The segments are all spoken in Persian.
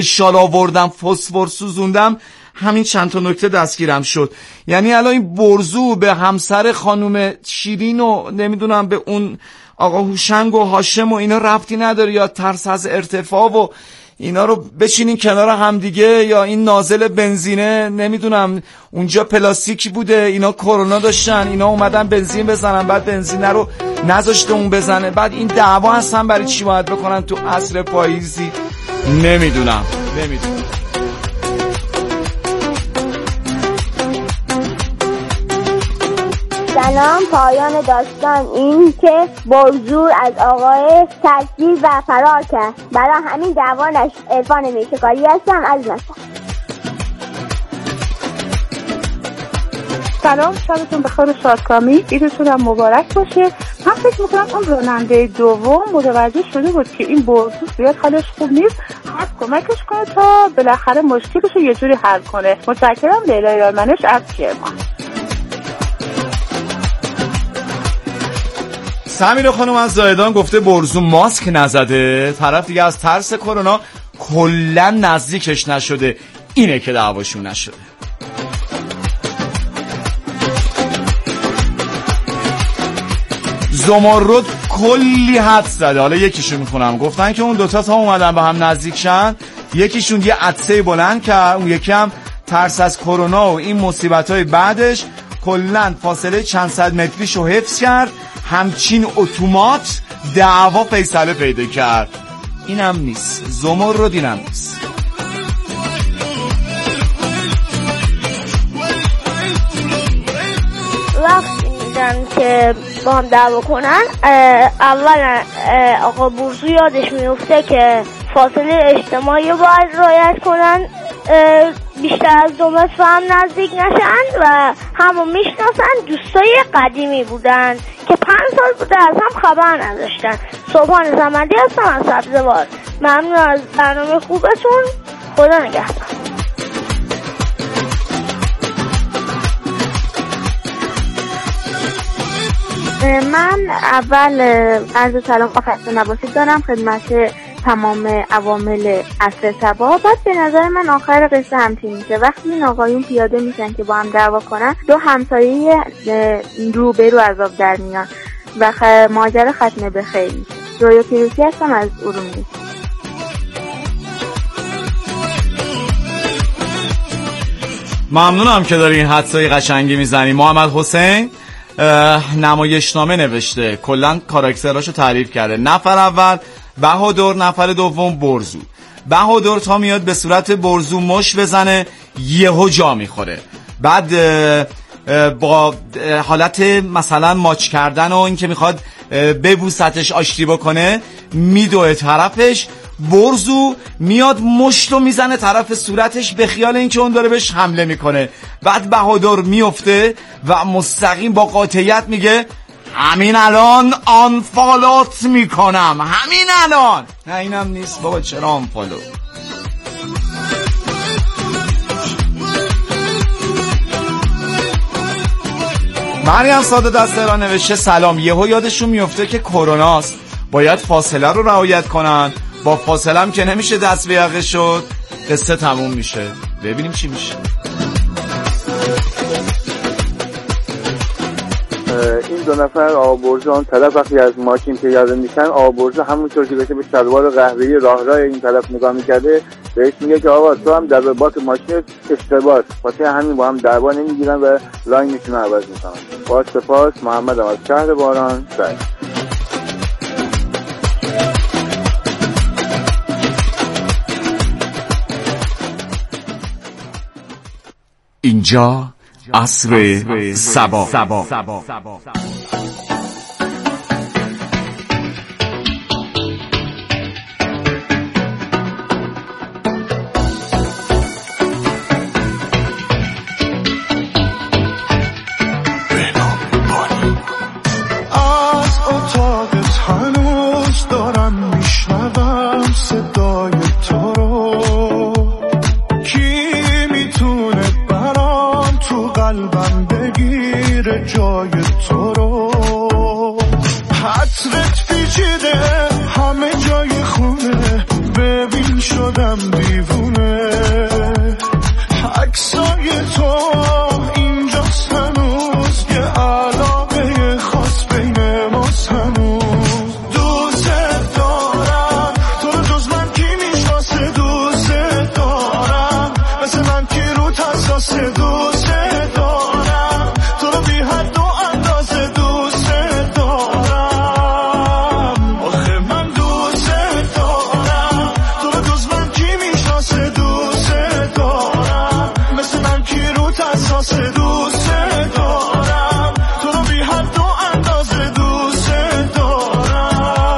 شال آوردم، فسفر سوزوندم، همین چند تا نکته دستگیرم شد. یعنی الان این برزو به همسر خانم شیرین و نمیدونم به اون آقا هوشنگ و هاشم و اینا ربطی نداره، یا ترس از ارتفاع و اینا رو بچینین کنار هم دیگه، یا این نازل بنزینه نمیدونم اونجا پلاستیکی بوده، اینا کرونا داشتن، اینا اومدن بنزین بزنن بعد بنزینه رو نذاشته اون بزنه، بعد این دعوا هستن برای چی باید بکنن تو عصر پاییزی؟ نمیدونم. سلام، پایان داستان این که برزور از آقای تکلیف و فرار کرد. برای همین دعوانش عرفان میشکاری هستم از مصر. سلام، شبتون بخیر و شادکامی، عیدتون هم مبارک باشه. من فکر میکنم اون راننده دوم متوجه شده بود که این برزور زیاد حالش خوب نیست، خواست کمکش کنه تا بالاخره مشکلش رو یه جوری حل کنه. متشکرم. لیلا ایرانمنش از کرمان. سمیرا خانم از زاهدان گفته برزو ماسک نزده، طرف دیگه از ترس کرونا کلا نزدیکش نشده، اینه که دعواشون نشده. زمرد کلی حد زده، حالا یکیشون میخونم. گفتن که اون دوتا تا اومدن به هم نزدیک شن، یکیشون یه عدسه بلند کرد، اون یکی هم ترس از کرونا و این مصیبت‌های بعدش کلا فاصله چند صد متریشو حفظ کرد، همچین اتومات دعوا فیصله پیدا کرد. اینم نیست، زمرد اینم نیست. وقتی میدن که با هم دعوا کنن، اولا آقا برزو یادش میفته که فاصله اجتماعی رو باید رعایت کنن، بیشتر از 2 متر هم نزدیک نشن و همو میشناسن. دوستای قدیمی بودن که 5 سال بوده از هم خبر نداشتن. صبحان زمندی هستم از سبزوار. ممنون از برنامه خوبتون، خدا نگهدار. من اول عرض سلام و خسته نباشید دارم خدمت تمام عوامل عصر صبا. بعد به نظر من آخر قصه همچین میشه، وقتی این آقایون پیاده میشن که با هم دعوا کنن، 2 همسایه روبرو از آب در میان و ماجرا ختمه به خیر میشه. رویا پیروزی هستم از ارومیه. ممنونم که داری این حدسای قشنگی میزنی. محمد حسین نمایشنامه نوشته، کلا کاراکتراشو تعریف کرده. نفر اول بهادر، نفر دوم برزو. بهادر تا میاد به صورت برزو مش بزنه، یهو جا میخوره، بعد با حالت مثلا ماچ کردن و این که میخواد ببوستش، آشتی بکنه، میدوه طرفش. برزو میاد مشتو میزنه طرف صورتش به خیال اینکه اون داره بهش حمله میکنه. بعد بهادر میفته و مستقیم با قاطعیت میگه همین الان آنفالوت میکنم، همین الان. نه اینم نیست بابا، چرا آنفالو؟ مریم ساده دستران نوشته سلام، یهو یادشون میفته که کروناست، باید فاصله رو رعایت کنن، با فاصله هم که نمیشه دست به یقه شد. قصه تموم میشه، ببینیم چی میشه. این 2 نفر آقا برزو طرف وقتی از ماشین پیاده میشن، آقا برزو همونطور که داشته به شلوار قهوه‌ای راه این طرف نگاه میکرده بهش میگه که آقا تو هم در باک ماشین اشتباهه، واسه همین با هم دعوا نمیگیرن و لاینشون رو عوض میکنن. با سپاس. محمد از شهر باران. اینجا عصر صبا. شدم دیوونه. میدونه عکسای تو اینجاست هنوز که علاقه خاص بین ماست هنوز دوست دارم تو رو جز من کی میشناسه دوست دارم مثل من کی رو تساس دوست دارم تو رو بی حد و اندازه دوست دارم آخه من دوست دارم تو رو جز من کی میشناسه دوست دارم مثل من کی رو تساس دوست دارم تو رو بی حد و اندازه دوست دارم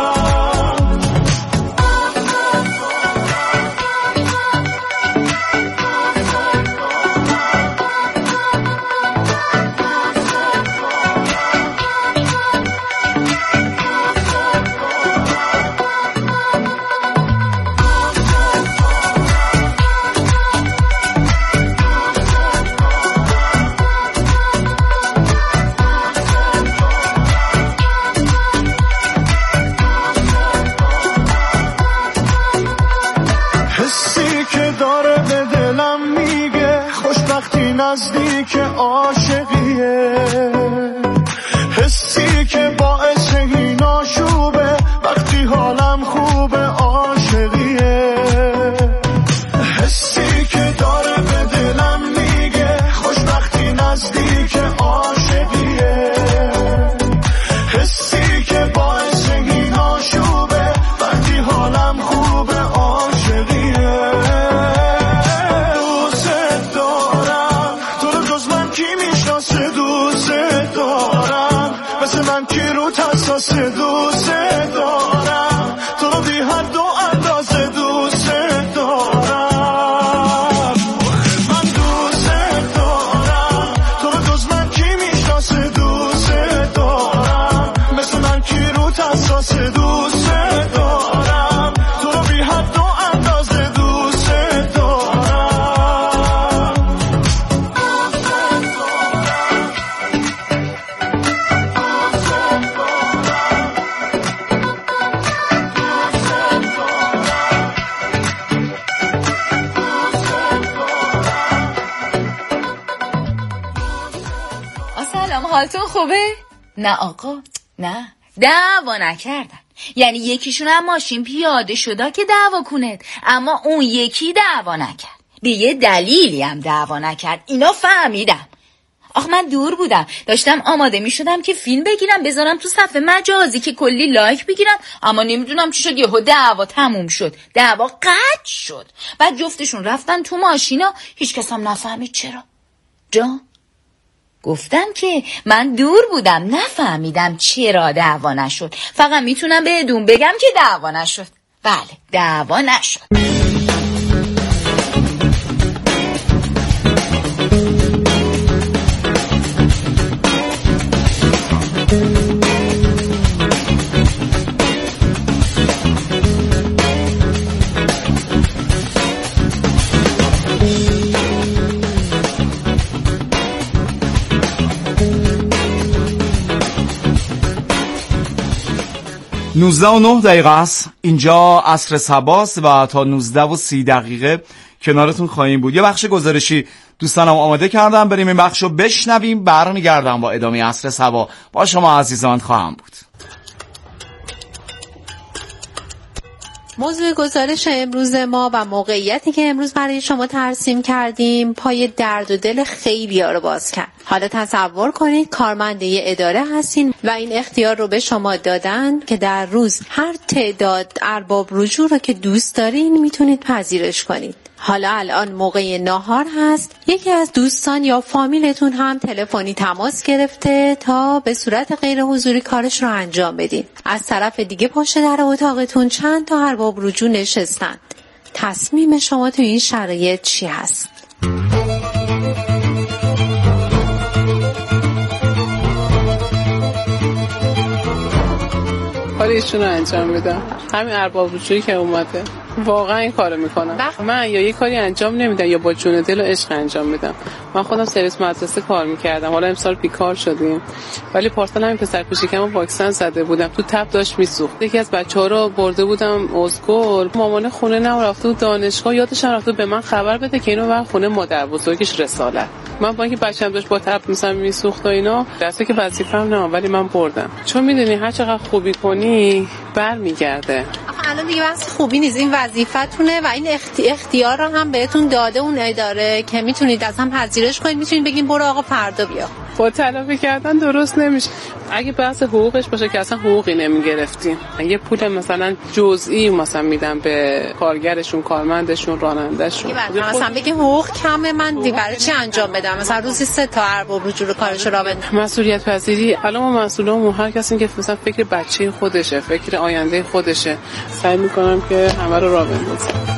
حسی که داره به دلم میگه خوشبختی نزدیک عاشقیه حسی که باعث این آشوبه وقتی حالم خوبه عاشقیه حسی که داره به دلم میگه خوشبختی نزدیک عاشقیه حسی که باعث این آشوبه وقتی حالم خوبه عاشقیه دوست دارم تو رو جز من کی میشناسه دوست دارم مثل من کی رو تساس دوست دارم تو رو بی حد و اندازه دوست دارم من دوست دارم تو رو جز من کی میشناسه دوست دارم مثل من کی رو تساس دوست دارم تو رو بی حد و اندازه دوست دارم سلام، حالتون خوبه؟ نه آقا، نه دعوا نکردن. یعنی یکیشون هم ماشین پیاده شده که دعوا کنه، اما اون یکی دعوا نکرد. به یه دلیلی هم دعوا نکرد. اینا فهمیدم. آخ من دور بودم، داشتم آماده می شدم که فیلم بگیرم بذارم تو صفحه مجازی که کلی لایک بگیرم، اما نمیدونم چی شد، یهو دعوا تموم شد، دعوا قطع شد. بعد جفتشون رفتن تو ماشینا، هیچ کس هم نفهمید چرا. جان گفتم که من دور بودم، نفهمیدم چرا دعوا نشد. فقط میتونم بهتون بگم که دعوا نشد. بله دعوا نشد. 19:09 است. اینجا عصر صباست و تا 19:30 کنارتون خواهیم بود. یه بخش گزارشی دوستانم آماده کردم، بریم این بخشو بشنویم، برمیگردم با ادامه عصر صبا با شما عزیزان خواهم بود. موضوع گزارش امروز ما و موقعیتی که امروز برای شما ترسیم کردیم پای درد و دل خیلی‌ها رو باز کرد. حالا تصور کنید کارمند یه اداره هستین و این اختیار رو به شما دادن که در روز هر تعداد ارباب رجوع رو که دوست دارین میتونید پذیرش کنید. حالا الان موقع ناهار هست، یکی از دوستان یا فامیلتون هم تلفنی تماس گرفته تا به صورت غیر حضوری کارش رو انجام بدین. از طرف دیگه پشت در اتاقتون چند تا ارباب رجوع نشستن. تصمیم شما تو این شرایط چی هست؟ کار ایشون رو انجام میدم. همین ارباب رجوعی که اومده واقعا این کارو میکنم. من یا یه کاری انجام نمیدم یا با جون دل و عشق انجام میدم. من خودم سرویس مدرسه کار میکردم، حالا امسال بیکار شدیم، ولی پارسال همین پسر کوچیکمو واکسن زده بودم، تو تب داشت میسوخت. یکی از بچه‌ها رو برده بودم ازگل، مامان خونه رفته بود دانشگاه، یادش رفته به من خبر بده که اینو بر خونه مادر بزرگش رسالت. من با اینکه بچه‌م داشت با تب مثلا میسوخت و اینا، درسته که وظیفه‌ام نه، ولی من بردم. چون میدونی هر چقدر خوبی کنی برمیگرده. الان دیگه بحث خوبی نیست، این وظیفتونه و این اختیار رو هم بهتون داده اون اداره که میتونید از هم پذیرش کنید، میتونید بگین برو آقا فردا بیا. با تلافی کردن درست نمیشه. اگه بحث حقوقش باشه که اصلا حقوقی نمیگرفتیم، یه پول مثلا جزئی مثلا میدم به کارگرشون، کارمندشون، رانندهشون. مثلا بگین حقوق کمه، من برای چی انجام بدم؟ مثلا روزی 3 تا ارباب رجوع کارش را بندم. مسئولیت پذیری. الان ما مسئولامون هر کسی که مثلا فکر بچه خودشه، فکر آینده خودشه، سعی میکنم که همه رو راه بندازم.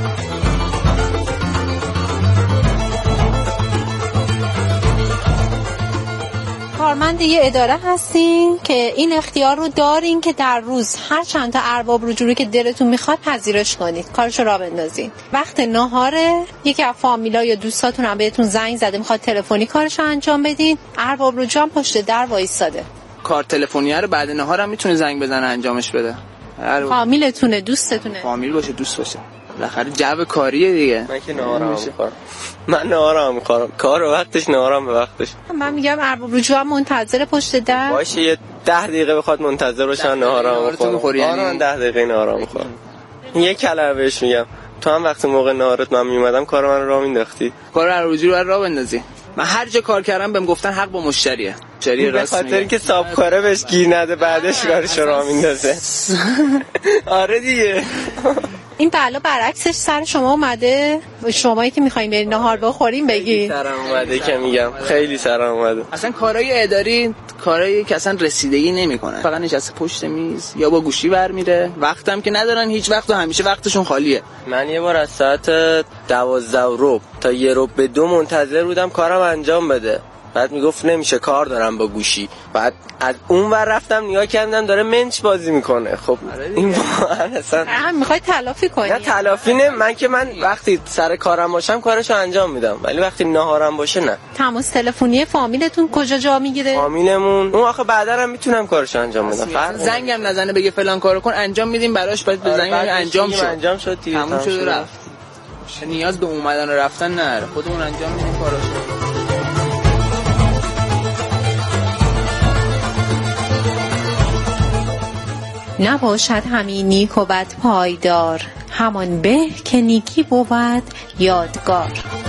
کارمند یه اداره هستین که این اختیار رو دارین که در روز هر چند تا ارباب رجوعی که دلتون میخواد پذیرش کنید، کارشو راه بندازین. وقت ناهاره یکی از فامیلا یا دوستاتون هم بهتون زنگ زده میخواد تلفنی کارشو انجام بدین، ارباب رجوع هم پشت در وایساده. کار تلفنیه رو بعد نهار هم میتونه زنگ بزنه انجامش بده. فامیلتونه، دوستتونه؟ فامیل باشه، دوست باشه. بالاخره جو کاریه دیگه. من که نهارم میخورم. من نهارم میخورم. کار وقتش، نهارم به وقتش. من میگم ارباب رجوع هم منتظر پشت در باشه، یه 10 دقیقه بخواد منتظر باشن نهارم میخورم. آره 10 دقیقه نهارم میخورم. یه کلمه بهش میگم تو هم وقتی موقع نهارت من میومدم کار من رو راه مینداختی. کار ارباب رجوع رو راه بندازی. من هر جا کار کردم بهم گفتن حق با مشتریه. مشتری راست میگه. به خاطر که صاحبکاره بهش گیر نده بعدش کارش رو راه میندازه. آره دیگه. این بلا برعکسش سر شما اومده؟ شمایی که میخواین برین نهار بخورین بگی. سرم اومده که میگم خیلی سرم اومده. اصلا کارهای اداری کارهایی که اصلا رسیدگی نمیکنن، فقط نشسته پشت میز یا با گوشی برمیره، وقتم که ندارن هیچ وقت و همیشه وقتشون خالیه. من یه بار از ساعت 12:15 تا 1:02 منتظر بودم کارم انجام بده، بعد میگفت نمیشه کار دارم با گوشی، بعد از اون ور رفتم نگاه کردم داره منچ بازی میکنه. خب این اصلا میخوای تلافی کنی؟ نه تلافی نه، من وقتی سر کارم باشم کارشو انجام میدم، ولی وقتی ناهارم باشه نه. تماس تلفنی فامیلتون کجا جا میگیره؟ فامیلمون اون آخه بعدا هم میتونم کارشو انجام بدم، زنگم نزنه بگه فلان کارو کن انجام میدیم براش، بعد بزنیم انجام شد تموم شد رفت. نیاز به اومدن و رفتن نره، خودمون انجام میدیم کاراشو. نباشد همین نیک و بد پایدار، همان به که نیکی بود یادگار.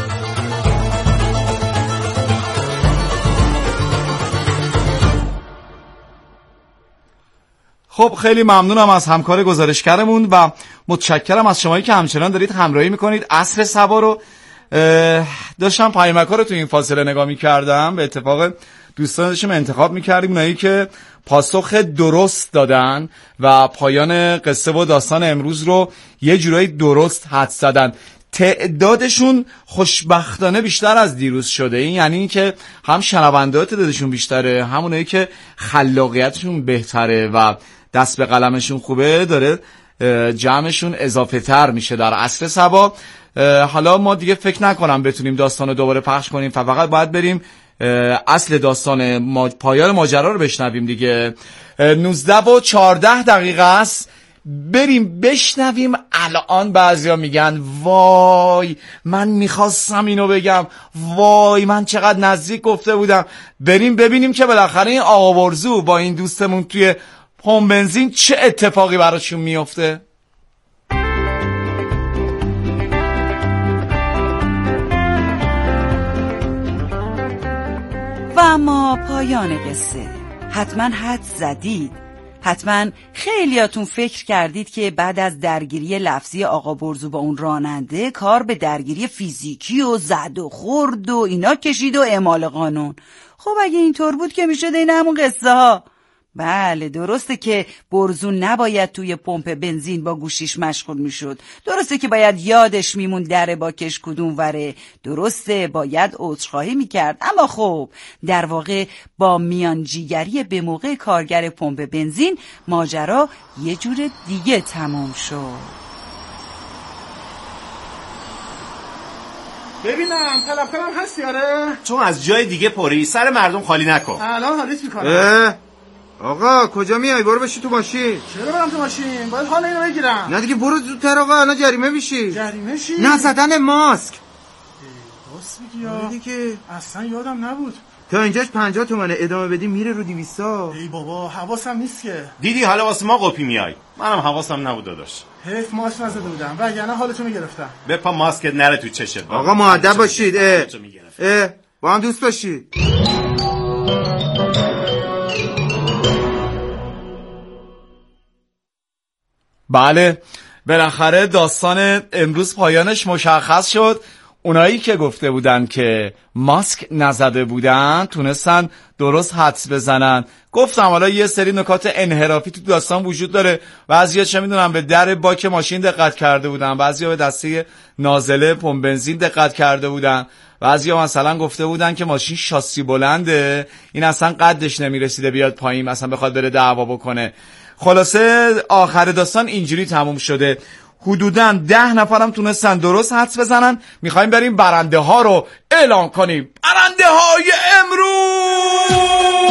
خب خیلی ممنونم از همکار گزارشگرمون و متشکرم از شمایی که همچنان دارید همراهی میکنید. عصر صبا رو داشتم پیامک‌ها رو تو این فاصله نگاه میکردم، به اتفاق دوستان داشتیم انتخاب میکردیم اونایی که پاسخ درست دادن و پایان قصه و داستان امروز رو یه جورایی درست حدس زدن. تعدادشون خوشبختانه بیشتر از دیروز شده، این یعنی این که هم شنونده تعدادشون بیشتره، هم اونایی که خلاقیتشون بهتره و دست به قلمشون خوبه داره جمعشون اضافه تر میشه در عصر صبا. حالا ما دیگه فکر نکنم بتونیم داستان رو دوباره پخش کنیم، فقط باید بریم اصل داستان پایان ماجرا رو بشنویم دیگه. 19:14 است، بریم بشنویم. الان بعضیا میگن وای من میخواستم اینو بگم، وای من چقدر نزدیک گفته بودم. بریم ببینیم که بالاخره این آقا برزو با این دوستمون توی پمپ بنزین چه اتفاقی براشون میفته. و اما پایان قصه. حتما حد زدید، حتما خیلیاتون فکر کردید که بعد از درگیری لفظی آقا برزو با اون راننده کار به درگیری فیزیکی و زد و خورد و اینا کشید و اعمال قانون. خب اگه اینطور بود که میشد این همون قصه ها. بله درسته که برزو نباید توی پمپ بنزین با گوشیش مشغول میشد، درسته که باید یادش میمون در باکش کدوم وره، درسته باید عذرخواهی میکرد، اما خب در واقع با میانجیگری به موقع کارگر پمپ بنزین ماجرا یه جور دیگه تمام شد. ببینم طلبکارم هستی؟ آره چون از جای دیگه پری، سر مردم خالی نکن. الان حالیت میکنم. آقا کجا میای؟ برو بشی تو ماشین. چرا برم تو ماشین؟ باید حال اینو بگیرم. نه دیگه برو زودتر آقا، الان جریمه میشی. جریمه چی؟ نزدن ماسک. راست میگی یا دیگه اصلا یادم نبود. تا اینجاش 50 تومنه، ادامه بدی میره رو 200. ای بابا حواسم نیست که. دیدی حالا واسه ما قپی میای. منم حواسم نبود داداش. حیف ماسک نزده بودم وگرنه حالتو میگرفتم. بپا ماسکت نره تو چشت. آقا مؤدب باشید. با هم دوست باشید. بله بالاخره داستان امروز پایانش مشخص شد. اونایی که گفته بودن که ماسک نزده بودن تونستن درست حدس بزنن. گفتم حالا یه سری نکات انحرافی تو داستان وجود داره. بعضیا چه میدونم به در باک ماشین دقت کرده بودن، بعضیا به دسته نازله پمپ بنزین دقت کرده بودن، بعضیا مثلا گفته بودن که ماشین شاسی بلنده، این اصلا قدش نمیرسیده بیاد پایین مثلا بخواد بره دعوا بکنه. خلاصه آخر داستان اینجوری تموم شده. حدوداً 10 نفرم تونستن درست حدس بزنن. میخوایم بریم برنده ها رو اعلام کنیم. برنده های امروز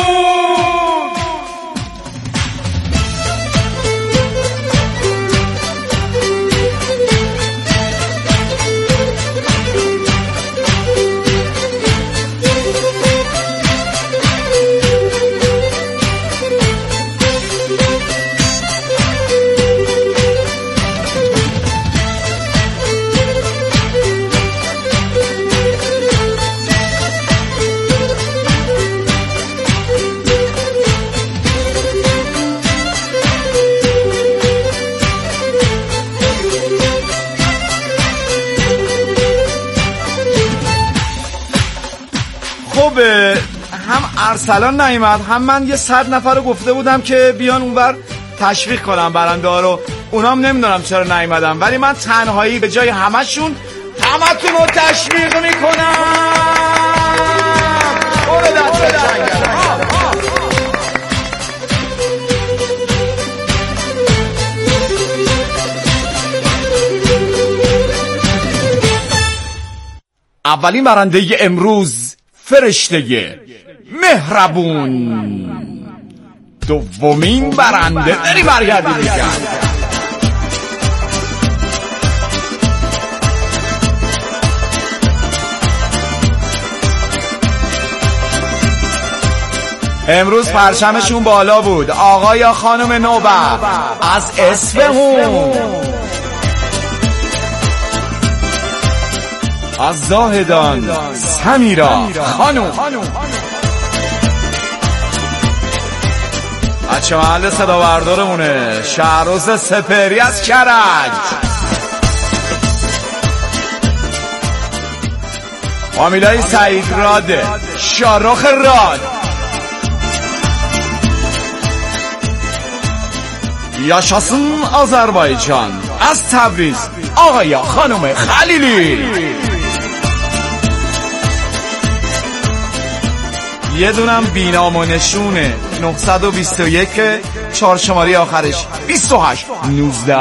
هم ارسلان نیامد، هم من یه 100 نفر رو گفته بودم که بیان اونور تشویق کنم برنده ها رو. اونام نمیدونم چرا نیامدن، ولی من تنهایی به جای همتون رو تشویق میکنم. اولین برنده امروز فرشته مهربون، دومین برنده داری برگردی دیگر. امروز پرچمشون بالا بود. آقا یا خانم نوبت از اصفهان، از زاهدان سمیرا خانم، بچه محل صدا بردارمونه شهروز سپری از کرج، فامیلای سعید راده، شارخ راد، یاشاسون آذربایجان، از تبریز آقای خانم خلیلی. یه دونم بینام و نشونه 921 4 شماره آخرش 2819.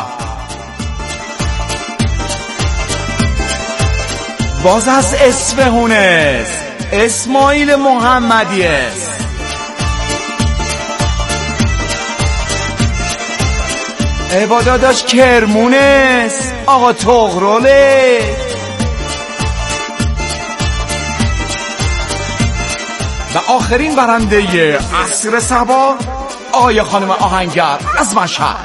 باز از اصفهونه اسماعیل محمدی است. عباداداش کرمونه آقا تغروله. و آخرین برنده عصر صبا آقای خانم آهنگر از مشهد.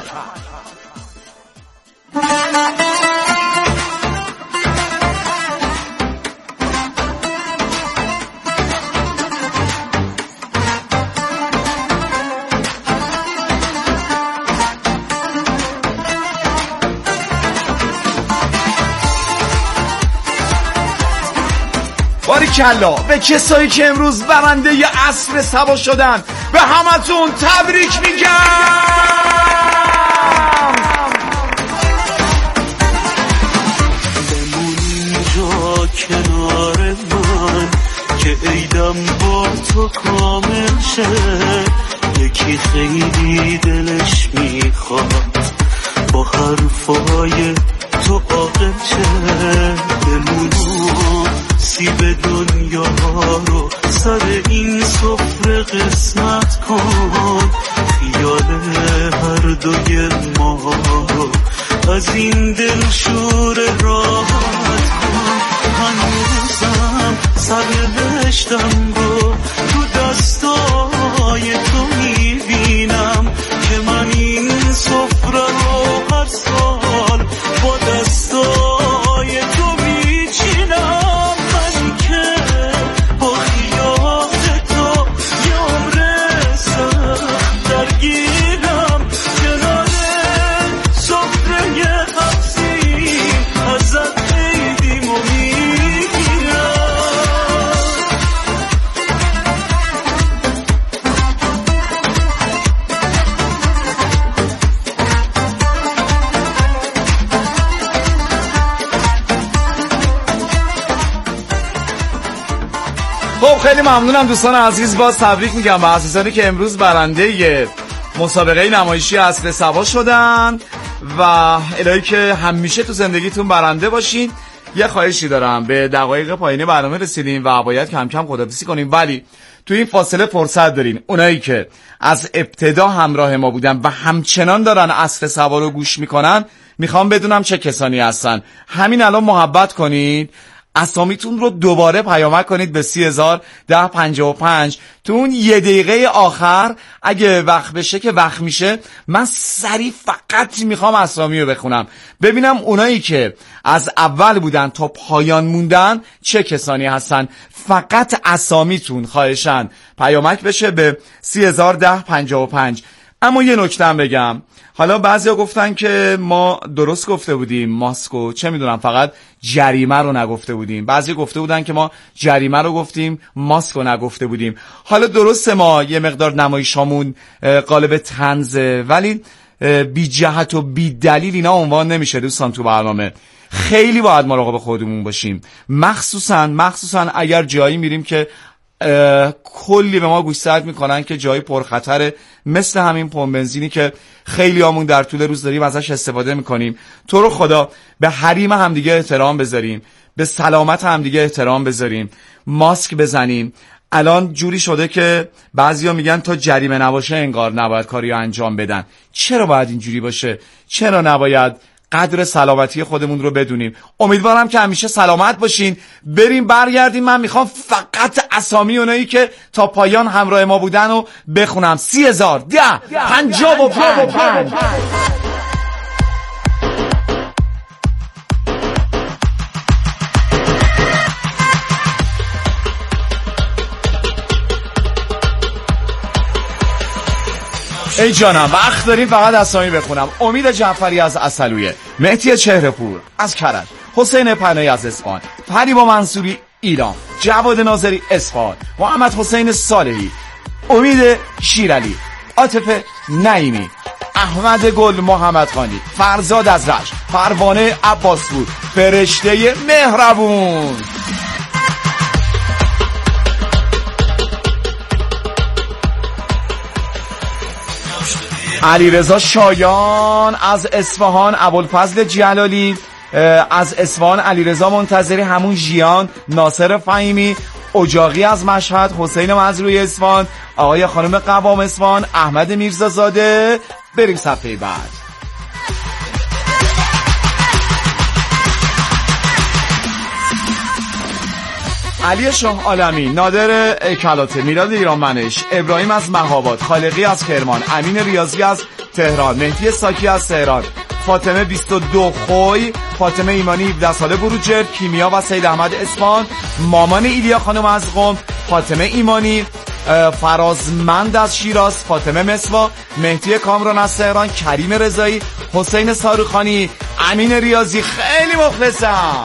باریکلا به کسایی که امروز برنده ی عصر صبا شدن به همتون تبریک میگم. بمون اینجا کنار من که عیدم با تو کامل شه. یکی خیلی دلش میخواد با حرفای تو عاقل شه. بمون نصیب دنیا رو سر این سفره قسمت کن، خیال هر دوی ما رو از این دل شور راحت کن. هنوزم سر بهشتم رو تو دستای تو میبینم که من این سفره رو هر سال با دستای تو میچینم. من که با خیال تو یه عمر سخت درگیرم، کنار سفره حبسی ازت عیدیمو میگیرم. خب خیلی ممنونم دوستان عزیز، باز تبریک میگم به عزیزانی که امروز برنده مسابقه نمایشی اصل سبا شدن و الهی که همیشه تو زندگیتون برنده باشین. یه خواهشی دارم، به دقایق پایانی برنامه رسیدیم و باید کم کم خداحافظی کنیم، ولی تو این فاصله فرصت دارین اونایی که از ابتدا همراه ما بودن و همچنان دارن اصل سبا رو گوش میکنن، میخوام بدونم چه کسانی هستن. همین الان محبت کنید، اسامیتون رو دوباره پیامک کنید به 301055. تو اون 1 دقیقه آخر اگه وقت بشه که وقت میشه، من سریع فقط میخوام اسامی رو بخونم، ببینم اونایی که از اول بودن تا پایان موندن چه کسانی هستن. فقط اسامیتون خواهشن پیامک بشه به 301055. اما یه نکته‌ام بگم، حالا بعضیا گفتن که ما درست گفته بودیم ماسکو، چه میدونم، فقط جریمه رو نگفته بودیم. بعضی گفته بودن که ما جریمه رو گفتیم ماسکو نگفته بودیم. حالا درسته ما یه مقدار نمایشامون قالب طنزه، ولی بی جهت و بی دلیل اینا عنوان نمیشه دوستان تو برنامه. خیلی باید مراقب خودمون باشیم، مخصوصا اگر جایی میریم که کلی به ما گوشزد میکنن که جایی پرخطره، مثل همین پمپ بنزینی که خیلی همون در طول روز داریم ازش استفاده میکنیم. تو رو خدا به حریم همدیگه احترام بذاریم، به سلامت همدیگه احترام بذاریم، ماسک بزنیم. الان جوری شده که بعضیا میگن تا جریمه نباشه انگار نباید کاریو انجام بدن. چرا باید اینجوری باشه؟ چرا نباید قدر سلامتی خودمون رو بدونیم؟ امیدوارم که همیشه سلامت باشین. بریم برگردیم. من میخوام فقط اسامی اونایی که تا پایان همراه ما بودن رو بخونم. 301055. ای جانم وقت داریم فقط اسامی بخونم. امید جعفری از عسلویه، مهدی چهره‌پور از کرج، حسین پناهی از اصفهان، پریبا منصوری ایران، جواد ناظری اصفهان، محمد حسین صالحی، امید شیرعلی، عاطف نعیمی، احمد گل محمدخانی، فرزاد از رشت، پروانه عباسپور، فرشته مهربون، علیرضا شایان از اصفهان، ابوالفضل جلالی از اصفهان، علیرضا منتظری همون ژیان، ناصر فهیمی، اجاقی از مشهد، حسین مزروی اصفهان، آقای خانم قوام اصفهان، احمد میرزازاده. بریم صفحه بعد. علی شاه عالمی، نادر کلاته، میلاد ایرانمنش، ابراهیم از مهاباد، خالقی از کرمان، امین ریاضی از تهران، مهدی ساکی از تهران، فاطمه 22 خوی، فاطمه ایمانی 17 ساله بروجرد، کیمیا و سید احمد اصفهان، مامان ایلیا خانم از قم، فاطمه ایمانی، فرازمند از شیراز، فاطمه مسوا، مهدی کامران از تهران، کریم رضایی، حسین صاروخانی، امین ریاضی. خیلی مخلصم.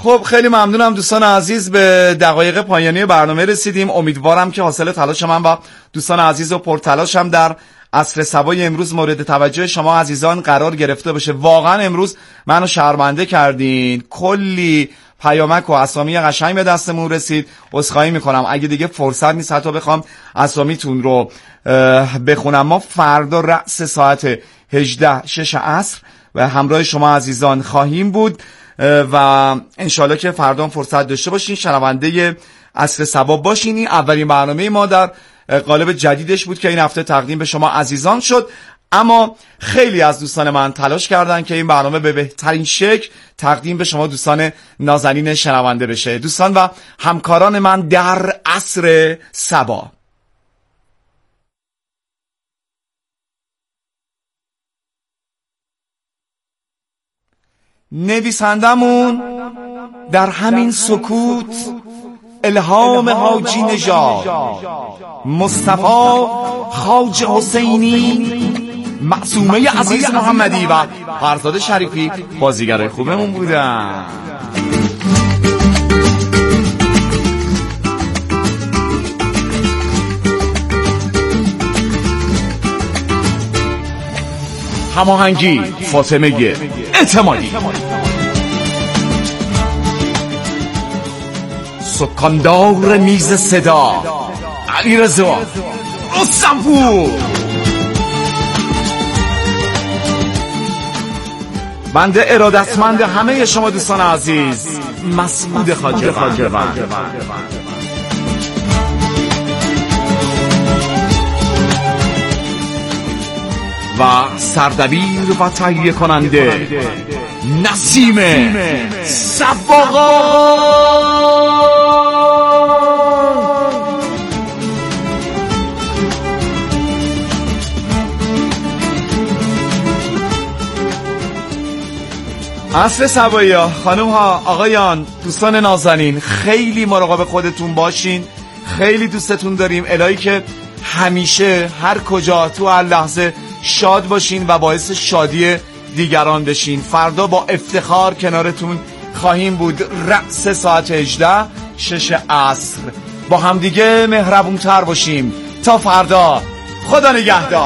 خب خیلی ممنونم دوستان عزیز، به دقایق پایانی برنامه رسیدیم. امیدوارم که حاصل تلاش من و دوستان عزیز و پرتلاشم در عصر صبای امروز مورد توجه شما عزیزان قرار گرفته باشه. واقعا امروز منو شرمنده کردین، کلی پیامک و اسامی قشنگ به دستمون رسید. عذرخواهی میکنم اگه دیگه فرصت نیست حتی بخوام اسامیتون رو بخونم. ما فردا رأس ساعت 18:06 عصر و همراه شما عزیزان خواهیم بود و انشالله که فردا فرصت داشته باشین، شنونده عصر صبا باشین. این اولین برنامه ما در قالب جدیدش بود که این هفته تقدیم به شما عزیزان شد، اما خیلی از دوستان من تلاش کردن که این برنامه به بهترین شکل تقدیم به شما دوستان نازنین شنونده بشه. دوستان و همکاران من در عصر صبا، نویسندمون در همین سکوت الهام حاجی نژاد، مصطفی خواجه حسینی، معصومه عزیز محمدی و فرزاد شریفی بازیگرای خوبمون بودن. هماهنگی فاطمه اعتمادی، سکاندار میز صدا علیرضا رستمپور، بنده ارادتمند همه شما دوستان عزیز مسعود خواجه‌وند و سردبیر و تهیه کننده نسیم صفاقان. عصر صبایی ها، خانم ها، آقایان، دوستان نازنین، خیلی مراقب خودتون باشین. خیلی دوستتون داریم. الهی که همیشه هر کجا تو هر لحظه شاد باشین و باعث شادی دیگران بشین. فردا با افتخار کنارتون خواهیم بود. رأس ساعت 18:06 عصر با همدیگه مهربونتر باشیم. تا فردا، خدا نگهدار.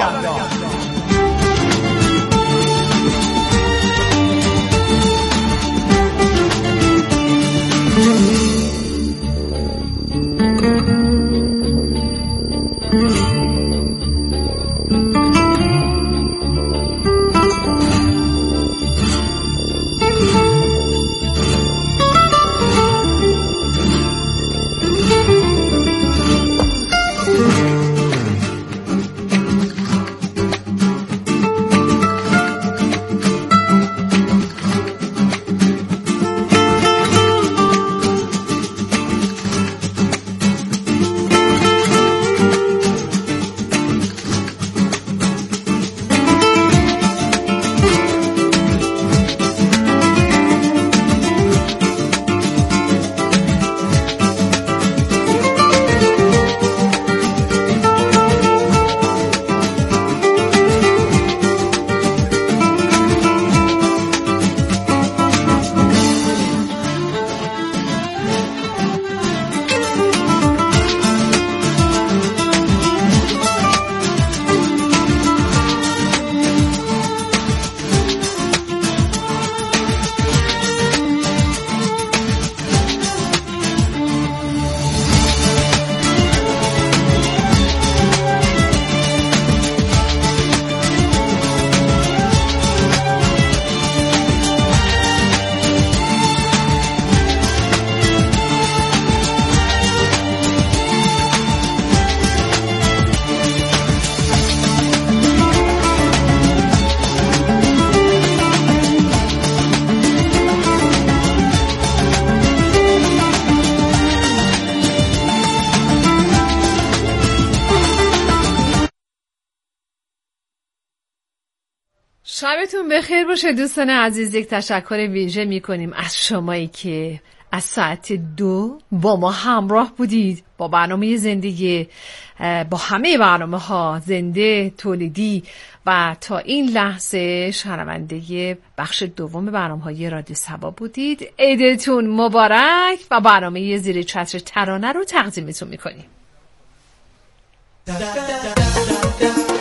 شبتون بخیر باشه دوستان عزیز. یک تشکر ویژه میکنیم از شمایی که از ساعت 2 با ما همراه بودید. با برنامه زندگی، با همه برنامه ها زنده تولیدی و تا این لحظه شنونده بخش دوم برنامه‌های رادیو صبا بودید. عیدتون مبارک و برنامه زیر چتر ترانه رو تقدیمتون میکنیم.